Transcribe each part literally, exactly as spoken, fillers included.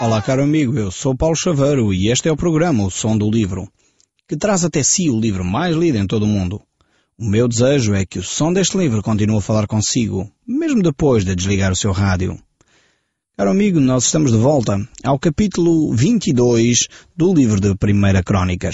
Olá, caro amigo, eu sou Paulo Chaveiro e este é o programa O Som do Livro, que traz até si o livro mais lido em todo o mundo. O meu desejo é que o som deste livro continue a falar consigo, mesmo depois de desligar o seu rádio. Caro amigo, nós estamos de volta ao capítulo vinte e dois do livro de Primeira Crônicas.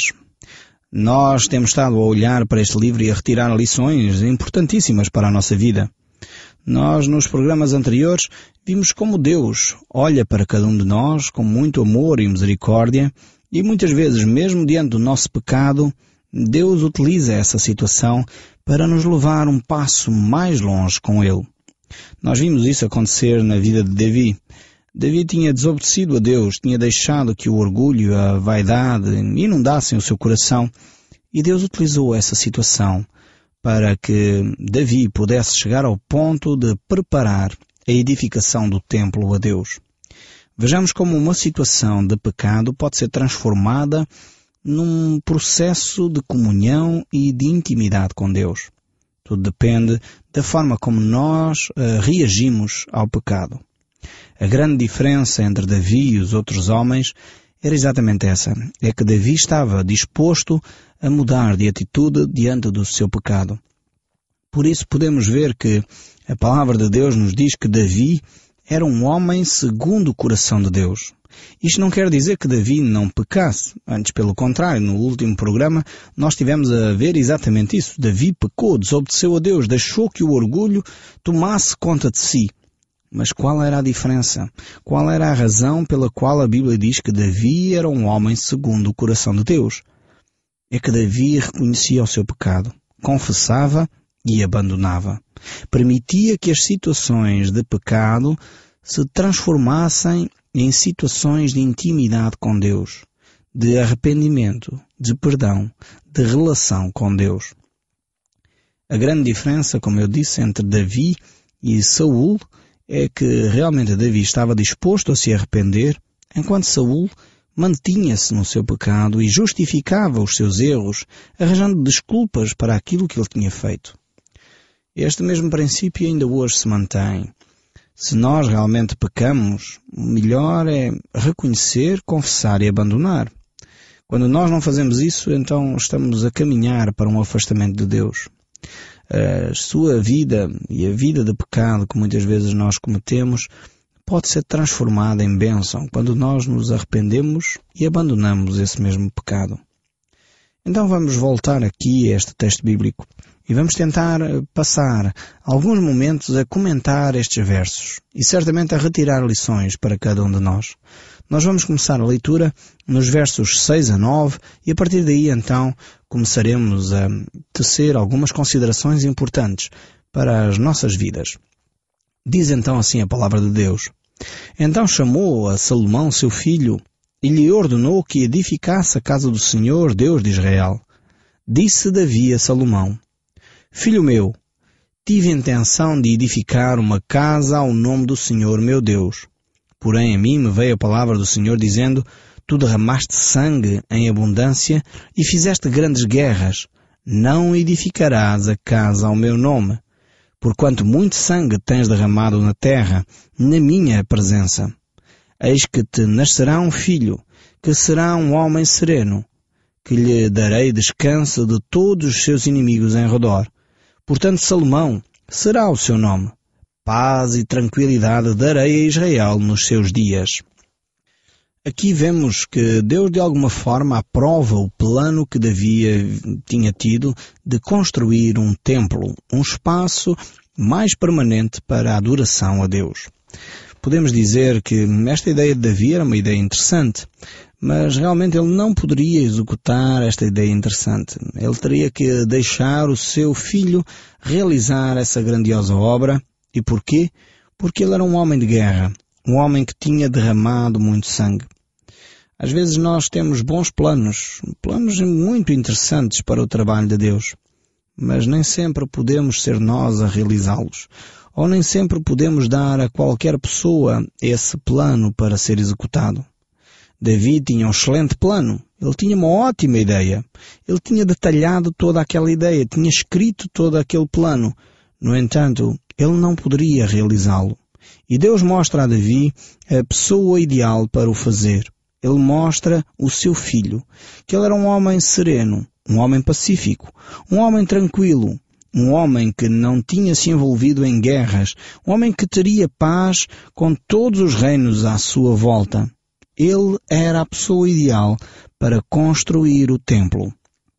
Nós temos estado a olhar para este livro e a retirar lições importantíssimas para a nossa vida. Nós, nos programas anteriores, vimos como Deus olha para cada um de nós com muito amor e misericórdia e muitas vezes, mesmo diante do nosso pecado, Deus utiliza essa situação para nos levar um passo mais longe com Ele. Nós vimos isso acontecer na vida de Davi. Davi tinha desobedecido a Deus, tinha deixado que o orgulho e a vaidade inundassem o seu coração e Deus utilizou essa situação para que Davi pudesse chegar ao ponto de preparar a edificação do templo a Deus. Vejamos como uma situação de pecado pode ser transformada num processo de comunhão e de intimidade com Deus. Tudo depende da forma como nós uh, reagimos ao pecado. A grande diferença entre Davi e os outros homens era exatamente essa. É que Davi estava disposto a mudar de atitude diante do seu pecado. Por isso podemos ver que a palavra de Deus nos diz que Davi era um homem segundo o coração de Deus. Isto não quer dizer que Davi não pecasse. Antes, pelo contrário, no último programa nós tivemos a ver exatamente isso. Davi pecou, desobedeceu a Deus, deixou que o orgulho tomasse conta de si. Mas qual era a diferença? Qual era a razão pela qual a Bíblia diz que Davi era um homem segundo o coração de Deus? É que Davi reconhecia o seu pecado, confessava e abandonava. Permitia que as situações de pecado se transformassem em situações de intimidade com Deus, de arrependimento, de perdão, de relação com Deus. A grande diferença, como eu disse, entre Davi e Saul é que realmente Davi estava disposto a se arrepender, enquanto Saul mantinha-se no seu pecado e justificava os seus erros, arranjando desculpas para aquilo que ele tinha feito. Este mesmo princípio ainda hoje se mantém. Se nós realmente pecamos, o melhor é reconhecer, confessar e abandonar. Quando nós não fazemos isso, então estamos a caminhar para um afastamento de Deus. A sua vida e a vida de pecado que muitas vezes nós cometemos pode ser transformada em bênção quando nós nos arrependemos e abandonamos esse mesmo pecado. Então vamos voltar aqui a este texto bíblico e vamos tentar passar alguns momentos a comentar estes versos e certamente a retirar lições para cada um de nós. Nós vamos começar a leitura nos versos seis a nove e a partir daí então começaremos a tecer algumas considerações importantes para as nossas vidas. Diz então assim a palavra de Deus: Então chamou a Salomão seu filho e lhe ordenou que edificasse a casa do Senhor, Deus de Israel. Disse Davi a Salomão: Filho meu, tive intenção de edificar uma casa ao nome do Senhor meu Deus. Porém a mim me veio a palavra do Senhor dizendo: Tu derramaste sangue em abundância e fizeste grandes guerras. Não edificarás a casa ao meu nome, porquanto muito sangue tens derramado na terra, na minha presença. Eis que te nascerá um filho, que será um homem sereno, que lhe darei descanso de todos os seus inimigos em redor. Portanto, Salomão será o seu nome. Paz e tranquilidade darei a Israel nos seus dias. Aqui vemos que Deus de alguma forma aprova o plano que Davi tinha tido de construir um templo, um espaço mais permanente para a adoração a Deus. Podemos dizer que esta ideia de Davi era uma ideia interessante, mas realmente ele não poderia executar esta ideia interessante. Ele teria que deixar o seu filho realizar essa grandiosa obra. E porquê? Porque ele era um homem de guerra, um homem que tinha derramado muito sangue. Às vezes nós temos bons planos, planos muito interessantes para o trabalho de Deus, mas nem sempre podemos ser nós a realizá-los, ou nem sempre podemos dar a qualquer pessoa esse plano para ser executado. Davi tinha um excelente plano, ele tinha uma ótima ideia, ele tinha detalhado toda aquela ideia, tinha escrito todo aquele plano. No entanto, ele não poderia realizá-lo. E Deus mostra a Davi a pessoa ideal para o fazer. Ele mostra o seu filho, que ele era um homem sereno, um homem pacífico, um homem tranquilo, um homem que não tinha se envolvido em guerras, um homem que teria paz com todos os reinos à sua volta. Ele era a pessoa ideal para construir o templo.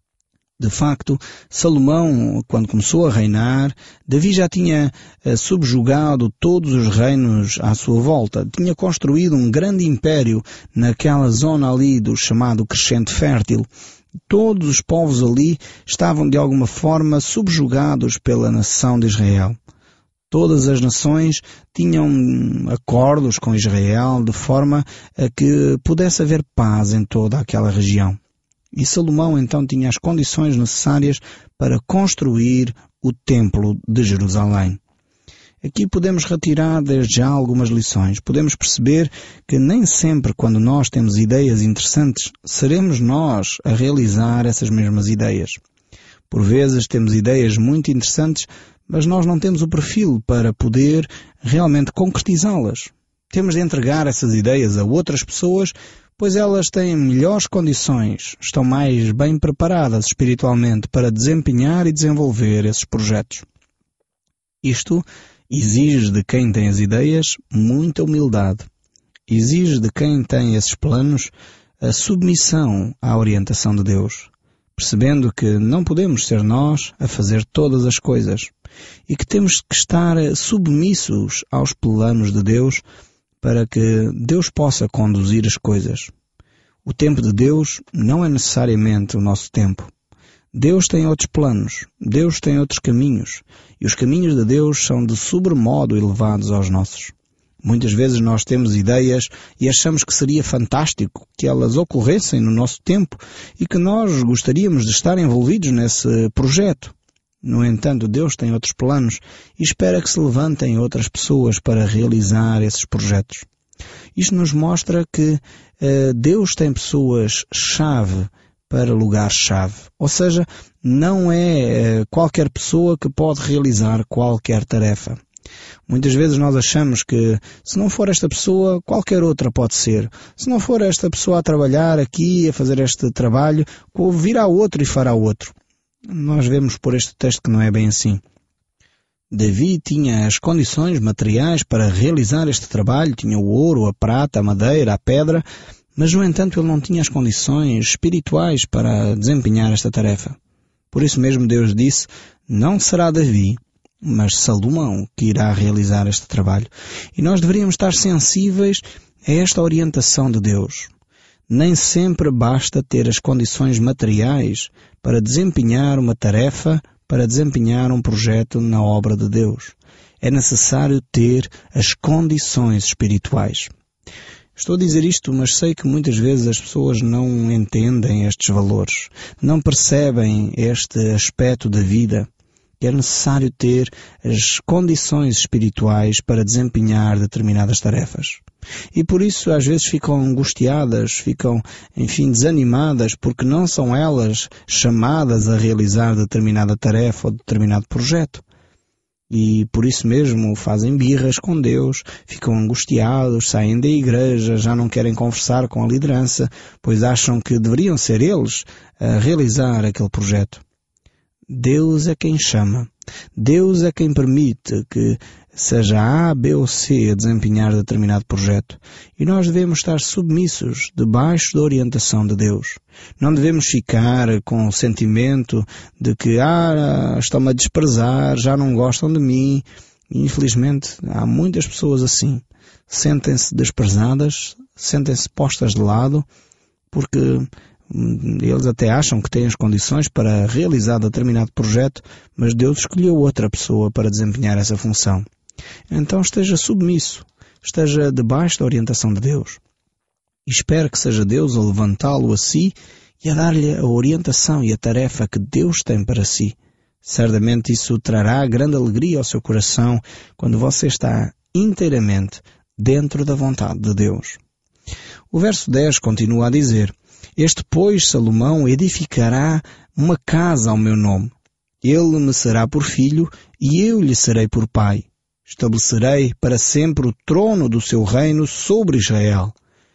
De facto, Salomão, quando começou a reinar, Davi já tinha eh, subjugado todos os reinos à sua volta. Tinha construído um grande império naquela zona ali do chamado Crescente Fértil. Todos os povos ali estavam de alguma forma subjugados pela nação de Israel. Todas as nações tinham acordos com Israel de forma a que pudesse haver paz em toda aquela região. E Salomão então tinha as condições necessárias para construir o Templo de Jerusalém. Aqui podemos retirar desde já algumas lições. Podemos perceber que nem sempre quando nós temos ideias interessantes, seremos nós a realizar essas mesmas ideias. Por vezes temos ideias muito interessantes, mas nós não temos o perfil para poder realmente concretizá-las. Temos de entregar essas ideias a outras pessoas, pois elas têm melhores condições, estão mais bem preparadas espiritualmente para desempenhar e desenvolver esses projetos. Isto exige de quem tem as ideias muita humildade. Exige de quem tem esses planos a submissão à orientação de Deus, percebendo que não podemos ser nós a fazer todas as coisas e que temos que estar submissos aos planos de Deus para que Deus possa conduzir as coisas. O tempo de Deus não é necessariamente o nosso tempo. Deus tem outros planos, Deus tem outros caminhos, e os caminhos de Deus são de sobremodo elevados aos nossos. Muitas vezes nós temos ideias e achamos que seria fantástico que elas ocorressem no nosso tempo e que nós gostaríamos de estar envolvidos nesse projeto. No entanto, Deus tem outros planos e espera que se levantem outras pessoas para realizar esses projetos. Isto nos mostra que uh, Deus tem pessoas-chave para lugar-chave. Ou seja, não é uh, qualquer pessoa que pode realizar qualquer tarefa. Muitas vezes nós achamos que se não for esta pessoa, qualquer outra pode ser. Se não for esta pessoa a trabalhar aqui, a fazer este trabalho, virá outro e fará outro. Nós vemos por este texto que não é bem assim. Davi tinha as condições materiais para realizar este trabalho, tinha o ouro, a prata, a madeira, a pedra, mas no entanto ele não tinha as condições espirituais para desempenhar esta tarefa. Por isso mesmo Deus disse, não será Davi, mas Salomão que irá realizar este trabalho. E nós deveríamos estar sensíveis a esta orientação de Deus. Nem sempre basta ter as condições materiais para desempenhar uma tarefa, para desempenhar um projeto na obra de Deus. É necessário ter as condições espirituais. Estou a dizer isto, mas sei que muitas vezes as pessoas não entendem estes valores, não percebem este aspecto da vida, que é necessário ter as condições espirituais para desempenhar determinadas tarefas. E por isso às vezes ficam angustiadas, ficam, enfim, desanimadas, porque não são elas chamadas a realizar determinada tarefa ou determinado projeto. E por isso mesmo fazem birras com Deus, ficam angustiados, saem da igreja, já não querem conversar com a liderança, pois acham que deveriam ser eles a realizar aquele projeto. Deus é quem chama. Deus é quem permite que seja A, B ou C a desempenhar determinado projeto. E nós devemos estar submissos debaixo da orientação de Deus. Não devemos ficar com o sentimento de que, ah, estão-me a desprezar, já não gostam de mim. E, infelizmente, há muitas pessoas assim. Sentem-se desprezadas, sentem-se postas de lado, porque eles até acham que têm as condições para realizar determinado projeto, mas Deus escolheu outra pessoa para desempenhar essa função. Então esteja submisso, esteja debaixo da orientação de Deus. E espere que seja Deus a levantá-lo a si e a dar-lhe a orientação e a tarefa que Deus tem para si. Certamente isso trará grande alegria ao seu coração quando você está inteiramente dentro da vontade de Deus. O verso dez continua a dizer: Este, pois, Salomão, edificará uma casa ao meu nome. Ele me será por filho, e eu lhe serei por pai. Estabelecerei para sempre o trono do seu reino sobre Israel.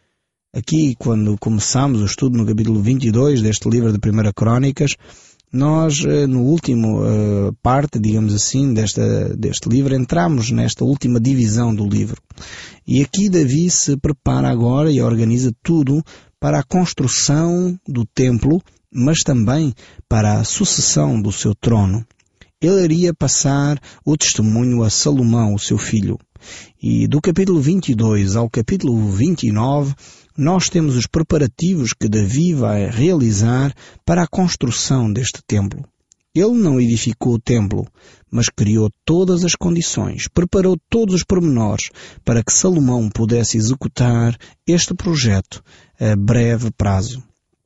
Aqui, quando começamos o estudo no capítulo vinte e dois deste livro de primeira Crônicas, nós, no último uh, parte, digamos assim, desta, deste livro, entramos nesta última divisão do livro. E aqui Davi se prepara agora e organiza tudo para a construção do templo, mas também para a sucessão do seu trono. Ele iria passar o testemunho a Salomão, o seu filho. E do capítulo vinte e dois ao capítulo vinte e nove, nós temos os preparativos que Davi vai realizar para a construção deste templo. Ele não edificou o templo, mas criou todas as condições, preparou todos os pormenores para que Salomão pudesse executar este projeto a breve prazo.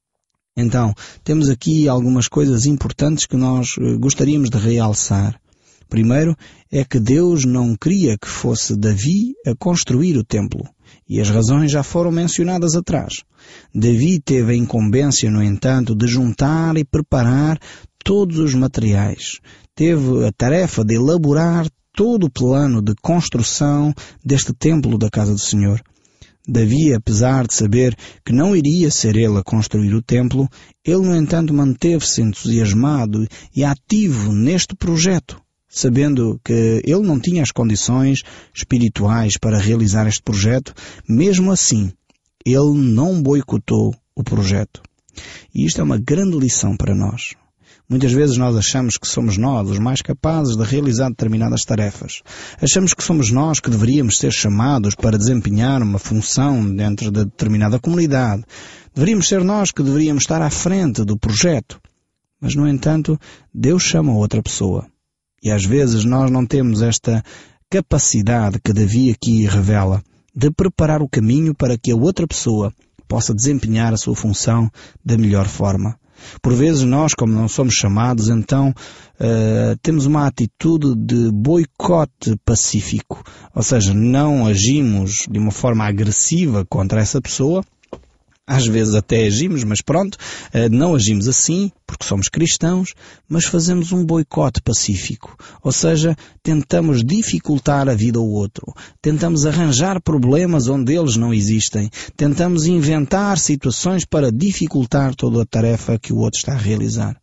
Então, temos aqui algumas coisas importantes que nós gostaríamos de realçar. Primeiro, é que Deus não queria que fosse Davi a construir o templo. E as razões já foram mencionadas atrás. Davi teve a incumbência, no entanto, de juntar e preparar todos os materiais. Teve a tarefa de elaborar todo o plano de construção deste templo da casa do Senhor. Davi, apesar de saber que não iria ser ele a construir o templo, ele, no entanto, manteve-se entusiasmado e ativo neste projeto, sabendo que ele não tinha as condições espirituais para realizar este projeto. Mesmo assim, ele não boicotou o projeto. E isto é uma grande lição para nós. Muitas vezes nós achamos que somos nós os mais capazes de realizar determinadas tarefas. Achamos que somos nós que deveríamos ser chamados para desempenhar uma função dentro de determinada comunidade. Deveríamos ser nós que deveríamos estar à frente do projeto. Mas, no entanto, Deus chama outra pessoa. E às vezes nós não temos esta capacidade que Davi aqui revela de preparar o caminho para que a outra pessoa possa desempenhar a sua função da melhor forma. Por vezes nós, como não somos chamados, então uh, temos uma atitude de boicote pacífico. Ou seja, não agimos de uma forma agressiva contra essa pessoa. Às vezes até agimos, mas pronto, não agimos assim, porque somos cristãos, mas fazemos um boicote pacífico. Ou seja, tentamos dificultar a vida ao outro. Tentamos arranjar problemas onde eles não existem. Tentamos inventar situações para dificultar toda a tarefa que o outro está a realizar.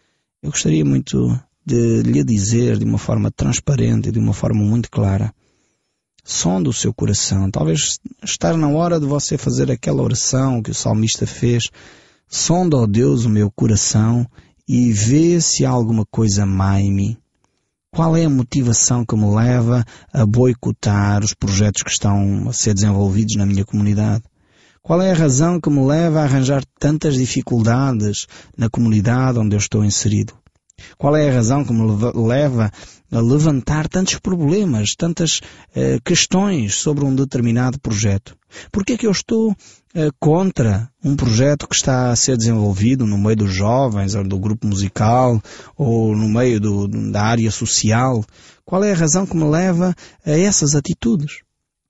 Eu gostaria muito de lhe dizer de uma forma transparente e de uma forma muito clara: sonda o seu coração. Talvez estar na hora de você fazer aquela oração que o salmista fez. Sonda, ó Deus, o meu coração e vê se há alguma coisa má em mim. Qual é a motivação que me leva a boicotar os projetos que estão a ser desenvolvidos na minha comunidade? Qual é a razão que me leva a arranjar tantas dificuldades na comunidade onde eu estou inserido? Qual é a razão que me leva a levantar tantos problemas, tantas uh, questões sobre um determinado projeto? Por que é que eu estou uh, contra um projeto que está a ser desenvolvido no meio dos jovens, ou do grupo musical, ou no meio do, da área social? Qual é a razão que me leva a essas atitudes?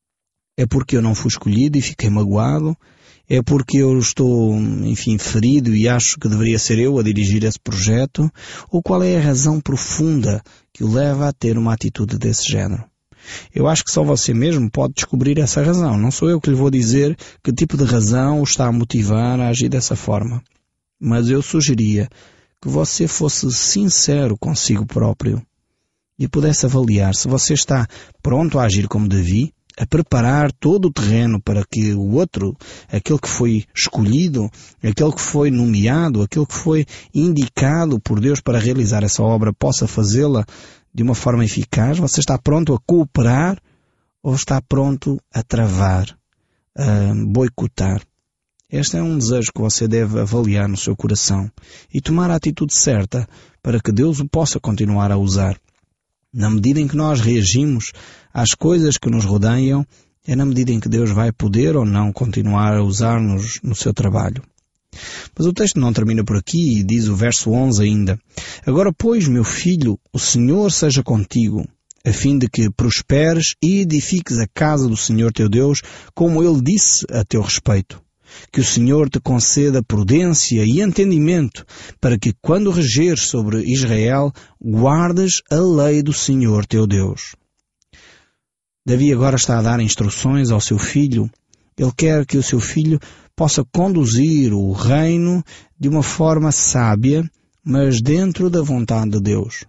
É porque eu não fui escolhido e fiquei magoado? É porque eu estou, enfim, ferido e acho que deveria ser eu a dirigir esse projeto? Ou qual é a razão profunda que o leva a ter uma atitude desse género? Eu acho que só você mesmo pode descobrir essa razão. Não sou eu que lhe vou dizer que tipo de razão o está a motivar a agir dessa forma. Mas eu sugeria que você fosse sincero consigo próprio e pudesse avaliar se você está pronto a agir como Davi, a preparar todo o terreno para que o outro, aquele que foi escolhido, aquele que foi nomeado, aquele que foi indicado por Deus para realizar essa obra, possa fazê-la de uma forma eficaz. Você está pronto a cooperar ou está pronto a travar, a boicotar? Este é um desejo que você deve avaliar no seu coração e tomar a atitude certa para que Deus o possa continuar a usar. Na medida em que nós reagimos às coisas que nos rodeiam, é na medida em que Deus vai poder ou não continuar a usar-nos no seu trabalho. Mas o texto não termina por aqui e diz o verso onze ainda: Agora, pois, meu filho, o Senhor seja contigo, a fim de que prosperes e edifiques a casa do Senhor teu Deus, como Ele disse a teu respeito. Que o Senhor te conceda prudência e entendimento, para que, quando regeres sobre Israel, guardes a lei do Senhor teu Deus. Davi agora está a dar instruções ao seu filho. Ele quer que o seu filho possa conduzir o reino de uma forma sábia, mas dentro da vontade de Deus.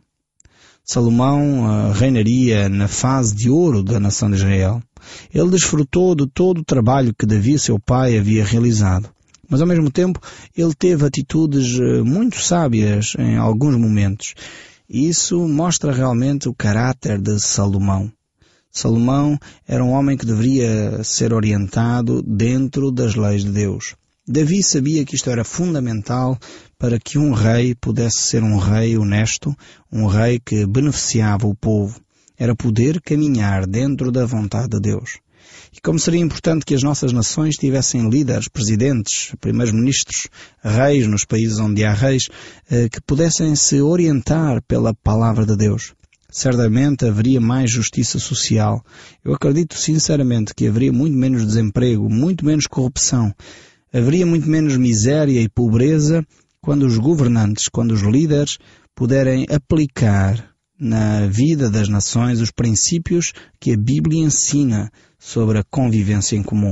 Salomão uh, reinaria na fase de ouro da nação de Israel. Ele desfrutou de todo o trabalho que Davi, seu pai, havia realizado. Mas ao mesmo tempo ele teve atitudes uh, muito sábias em alguns momentos. Isso mostra realmente o caráter de Salomão. Salomão era um homem que deveria ser orientado dentro das leis de Deus. Davi sabia que isto era fundamental para que um rei pudesse ser um rei honesto, um rei que beneficiava o povo. Era poder caminhar dentro da vontade de Deus. E como seria importante que as nossas nações tivessem líderes, presidentes, primeiros-ministros, reis nos países onde há reis, que pudessem se orientar pela palavra de Deus. Certamente haveria mais justiça social. Eu acredito sinceramente que haveria muito menos desemprego, muito menos corrupção. Haveria muito menos miséria e pobreza quando os governantes, quando os líderes puderem aplicar na vida das nações os princípios que a Bíblia ensina sobre a convivência em comum.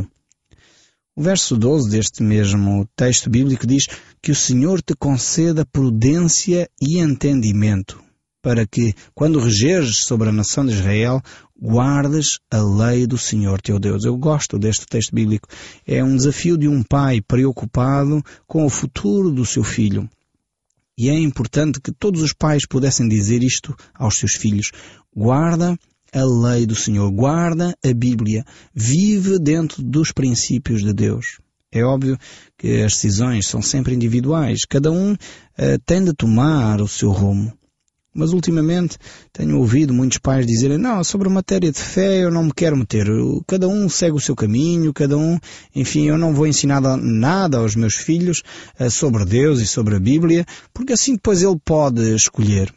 O verso doze deste mesmo texto bíblico diz que o Senhor te conceda prudência e entendimento, para que, quando regeres sobre a nação de Israel, guardes a lei do Senhor teu Deus. Eu gosto deste texto bíblico. É um desafio de um pai preocupado com o futuro do seu filho. E é importante que todos os pais pudessem dizer isto aos seus filhos. Guarda a lei do Senhor, guarda a Bíblia, vive dentro dos princípios de Deus. É óbvio que as decisões são sempre individuais. Cada um uh, tem de tomar o seu rumo. Mas ultimamente tenho ouvido muitos pais dizerem, não, sobre a matéria de fé eu não me quero meter. Cada um segue o seu caminho, cada um, enfim, eu não vou ensinar nada aos meus filhos uh, sobre Deus e sobre a Bíblia, porque assim depois ele pode escolher.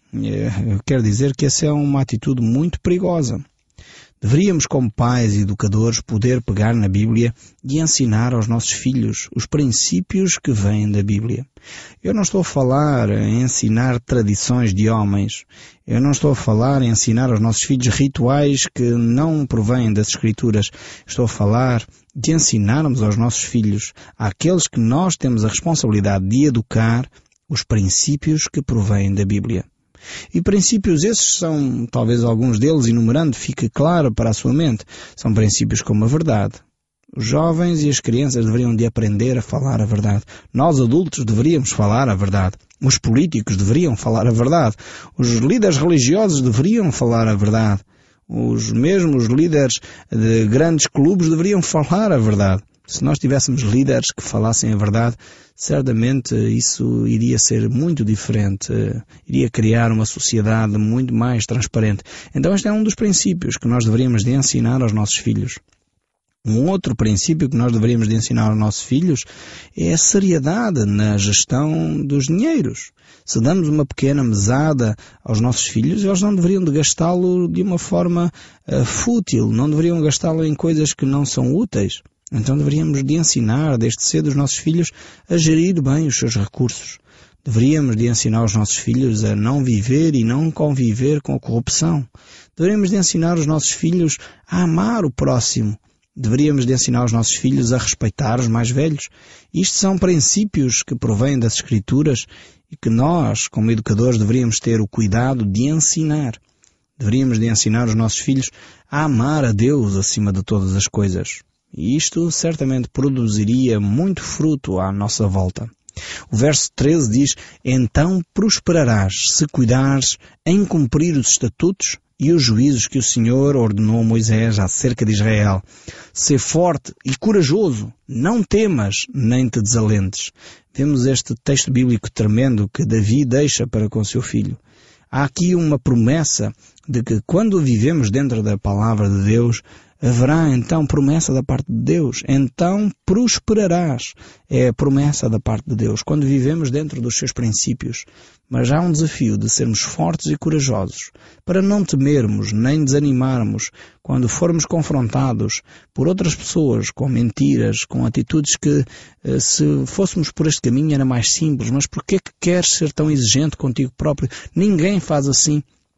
Eu quero dizer que essa é uma atitude muito perigosa. Deveríamos, como pais e educadores, poder pegar na Bíblia e ensinar aos nossos filhos os princípios que vêm da Bíblia. Eu não estou a falar em ensinar tradições de homens. Eu não estou a falar em ensinar aos nossos filhos rituais que não provêm das Escrituras. Estou a falar de ensinarmos aos nossos filhos, àqueles que nós temos a responsabilidade de educar, os princípios que provêm da Bíblia. E princípios esses são, talvez alguns deles, enumerando, fique claro para a sua mente, são princípios como a verdade. Os jovens e as crianças deveriam de aprender a falar a verdade. Nós, adultos, deveríamos falar a verdade. Os políticos deveriam falar a verdade. Os líderes religiosos deveriam falar a verdade. Os mesmos líderes de grandes clubes deveriam falar a verdade. Se nós tivéssemos líderes que falassem a verdade, certamente isso iria ser muito diferente, iria criar uma sociedade muito mais transparente. Então este é um dos princípios que nós deveríamos de ensinar aos nossos filhos. Um outro princípio que nós deveríamos de ensinar aos nossos filhos é a seriedade na gestão dos dinheiros. Se damos uma pequena mesada aos nossos filhos, eles não deveriam de gastá-lo de uma forma uh, fútil, não deveriam gastá-lo em coisas que não são úteis. Então deveríamos de ensinar desde cedo os nossos filhos a gerir bem os seus recursos. Deveríamos de ensinar os nossos filhos a não viver e não conviver com a corrupção. Deveríamos de ensinar os nossos filhos a amar o próximo. Deveríamos de ensinar os nossos filhos a respeitar os mais velhos. Isto são princípios que provêm das Escrituras e que nós, como educadores, deveríamos ter o cuidado de ensinar. Deveríamos de ensinar os nossos filhos a amar a Deus acima de todas as coisas. E isto certamente produziria muito fruto à nossa volta. O verso treze diz, então prosperarás se cuidares em cumprir os estatutos e os juízos que o Senhor ordenou a Moisés acerca de Israel. Sê forte e corajoso, não temas nem te desalentes. Vemos este texto bíblico tremendo que Davi deixa para com seu filho. Há aqui uma promessa de que quando vivemos dentro da palavra de Deus, haverá então promessa da parte de Deus. Então prosperarás. É a promessa da parte de Deus. Quando vivemos dentro dos seus princípios. Mas há um desafio de sermos fortes e corajosos. Para não temermos nem desanimarmos quando formos confrontados por outras pessoas com mentiras, com atitudes que se fôssemos por este caminho era mais simples. Mas por que é que queres ser tão exigente contigo próprio? Ninguém faz assim.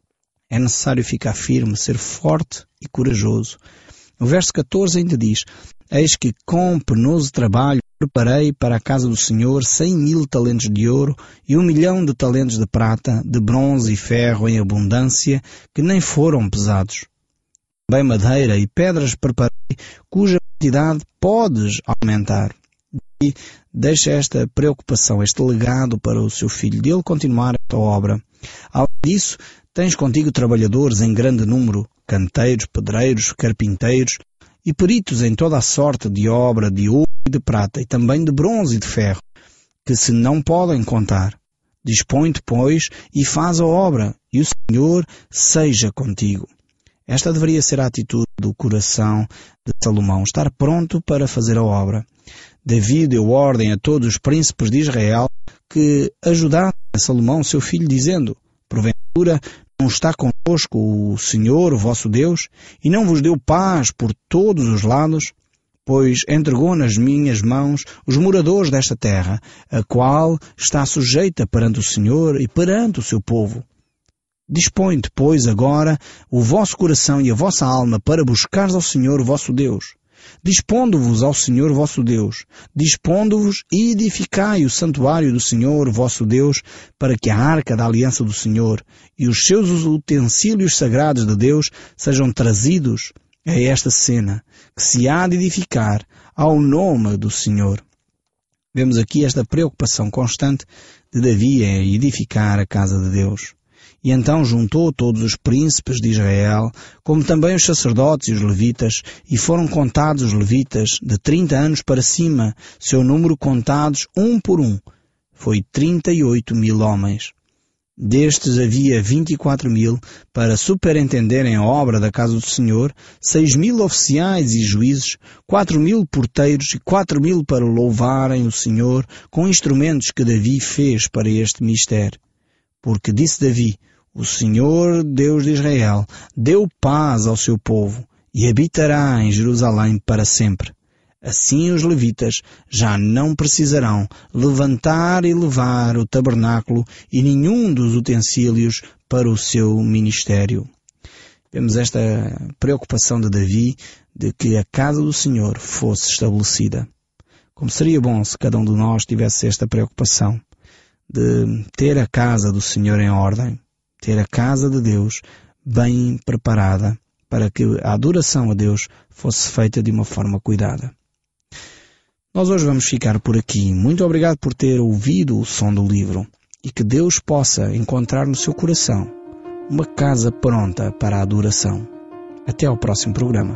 É necessário ficar firme, ser forte e corajoso. O verso catorze ainda diz: eis que com penoso trabalho preparei para a casa do Senhor cem mil talentos de ouro e um milhão de talentos de prata, de bronze e ferro em abundância, que nem foram pesados. Também madeira e pedras preparei, cuja quantidade podes aumentar. E deixa esta preocupação, este legado para o seu filho, de ele continuar esta obra. Além disso, tens contigo trabalhadores em grande número, canteiros, pedreiros, carpinteiros e peritos em toda a sorte de obra de ouro e de prata, e também de bronze e de ferro, que se não podem contar. Dispõe-te, pois, e faz a obra, e o Senhor seja contigo. Esta deveria ser a atitude do coração de Salomão, estar pronto para fazer a obra. Davi deu ordem a todos os príncipes de Israel que ajudassem a Salomão, seu filho, dizendo: porventura não está convosco o Senhor, o vosso Deus, e não vos deu paz por todos os lados? Pois entregou nas minhas mãos os moradores desta terra, a qual está sujeita perante o Senhor e perante o seu povo. Dispõe-te, pois, agora o vosso coração e a vossa alma para buscares ao Senhor, vosso Deus. Dispondo-vos ao Senhor, vosso Deus. Dispondo-vos e edificai o santuário do Senhor, vosso Deus, para que a arca da aliança do Senhor e os seus utensílios sagrados de Deus sejam trazidos a esta cena, que se há de edificar ao nome do Senhor. Vemos aqui esta preocupação constante de Davi em edificar a casa de Deus. E então juntou todos os príncipes de Israel, como também os sacerdotes e os levitas, e foram contados os levitas de trinta anos para cima, seu número contados um por um. Foi trinta e oito mil homens. Destes havia vinte e quatro mil para superintenderem a obra da casa do Senhor, seis mil oficiais e juízes, quatro mil porteiros e quatro mil para louvarem o Senhor com instrumentos que Davi fez para este mistério. Porque disse Davi: o Senhor, Deus de Israel, deu paz ao seu povo e habitará em Jerusalém para sempre. Assim os levitas já não precisarão levantar e levar o tabernáculo e nenhum dos utensílios para o seu ministério. Vemos esta preocupação de Davi de que a casa do Senhor fosse estabelecida. Como seria bom se cada um de nós tivesse esta preocupação de ter a casa do Senhor em ordem, ter a casa de Deus bem preparada para que a adoração a Deus fosse feita de uma forma cuidada. Nós hoje vamos ficar por aqui. Muito obrigado por ter ouvido o som do livro e que Deus possa encontrar no seu coração uma casa pronta para a adoração. Até ao próximo programa.